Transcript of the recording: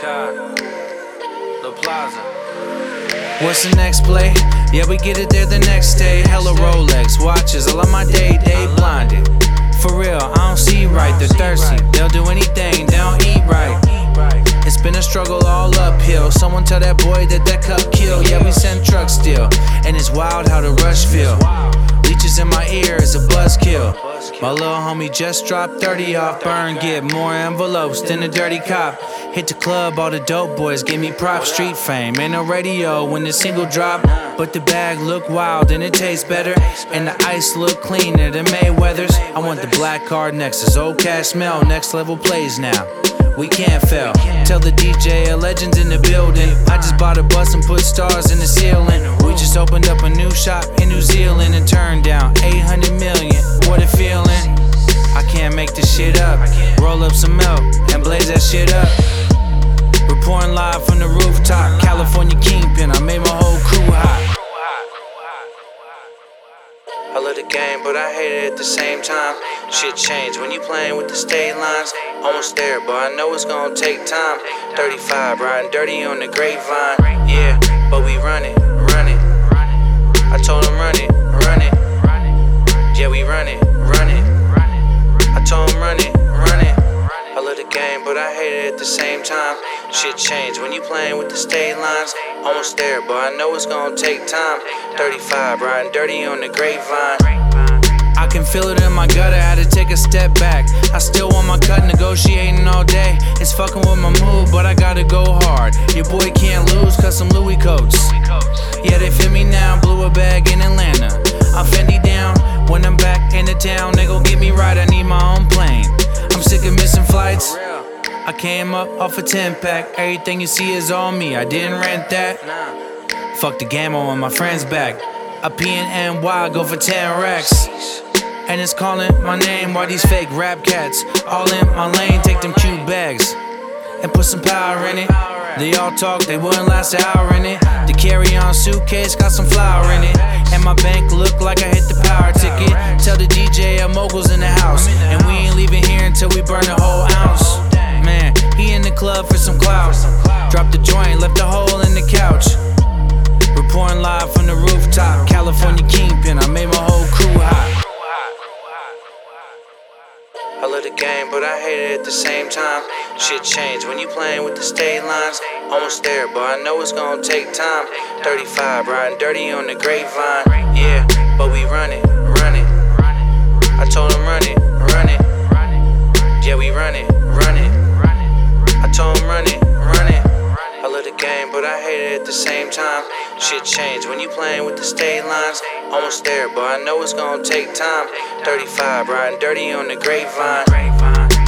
Car, La Plaza. What's the next play? Yeah, we get it there the next day. Hella Rolex watches, all of my day blinded. For real, I don't see right, they're thirsty. They'll do anything, they don't eat right. It's been a struggle all uphill. Someone tell that boy that cup kill. Yeah, we send trucks still, and it's wild how the rush feel. Leeches in my ear, it's a buzzkill. My little homie just dropped 30 off burn. Get more envelopes than a dirty cop. Hit the club, all the dope boys give me props. Street fame, ain't no radio when the single drop. But the bag look wild and it tastes better, and the ice look cleaner than Mayweather's. I want the black card next, this old cash smell. Next level plays now, we can't fail. Tell the DJ a legend's in the building. I just bought a bus and put stars in the ceiling. We just opened up a new shop in New Zealand and turned down 800 million. What a feeling. I can't make this shit up. Roll up some milk and blaze that shit up. Reporting live from the rooftop, California kingpin. I made my whole crew hot. I love the game, but I hate it at the same time. Shit changed when you playing with the state lines. Almost there, but I know it's gonna take time. 35, riding dirty on the grapevine. Yeah, but we run it. I told him run it. Yeah, we run it. I told him run it. I love the game, but I hate it at the same time. Shit changed when you playing with the state lines. Almost there, but I know it's gonna take time. 35, riding dirty on the grapevine. I can feel it in my gut, I had to take a step back. I still want my cut, negotiating all day. It's fucking with my mood, but I gotta go hard. Your boy can't lose, cause some Louis coats. Yeah, they fit me now, blew a bag in Atlanta. I'm Fendi down, when I'm back in the town, they gon' get me right, I need my own plane. I'm sick of missing flights. I came up off a 10-pack, everything you see is on me, I didn't rent that. Fuck the game, on my friend's back. A PNNY, go for 10 racks. And it's calling my name, why these fake rap cats all in my lane, take them cute bags and put some power in it. They all talk, they wouldn't last an hour in it. The carry-on suitcase got some flour in it, and my bank look like I hit the power ticket. Tell the DJ a mogul's in the house, and we ain't leaving here until we burn a whole ounce. Man, he in the club for some clout. Dropped the joint, left a hole in the couch. Reporting live from the rooftop, California kingpin, I made my whole crew hot. I love the game, but I hate it at the same time. Shit changed when you playing with the state lines. Almost there, but I know it's gonna take time. 35, riding dirty on the grapevine. Yeah, but we run it. I told him run it. Yeah, we run it. I told him run it. I love the game, but I hate it at the same time. Shit changed when you playing with the state lines. Almost there, but I know it's gonna take time. 35, riding dirty on the grapevine.